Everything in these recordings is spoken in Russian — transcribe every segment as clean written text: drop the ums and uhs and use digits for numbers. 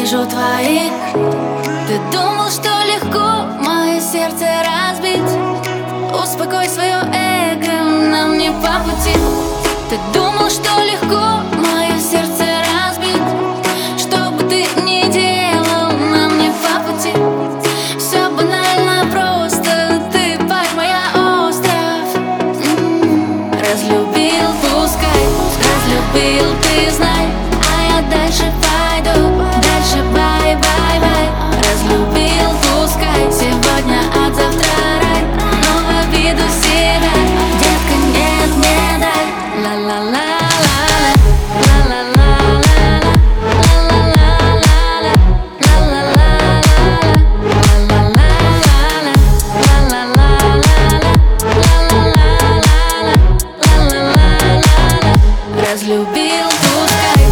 вижу твоих. Ты думал, что легко мое сердце разбить? Успокой свое эго, нам не по пути. Ты думал, что легко мое сердце разбить? Что бы ты ни делал, нам не по пути. Все банально просто, ты поймай, я остров. Разлюбил, пускай, разлюбил, ты знай. А я дальше пойду, дальше бай-бай-бай. Разлюбил, пускай, сегодня от завтра рай. Нового виду себя, детка, нет, не дай. Ла-ла-ла. Разлюбил, пускай.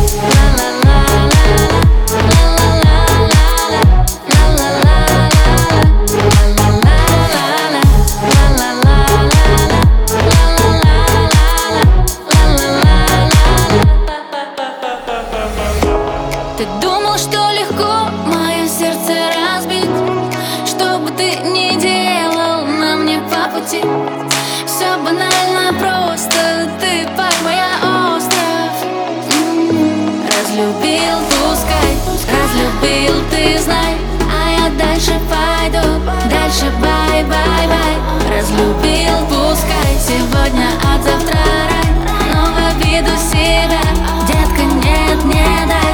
Ты думал, что легко мое сердце разбить? Что бы ты ни делал, нам не по пути. Все банально просто, ты поймай, я остров. Разлюбил, пускай, разлюбил, ты знай. А я дальше пойду, дальше бай-бай-бай. Разлюбил, пускай, сегодня от завтра рай. Нового виду себя, детка, нет, не дай.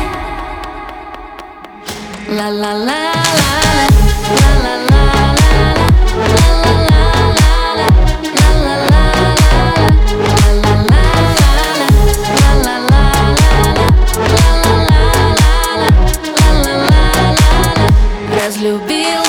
Ла-ла-ла-ла-ла, ла-ла-ла-ла-ла, разлюбил.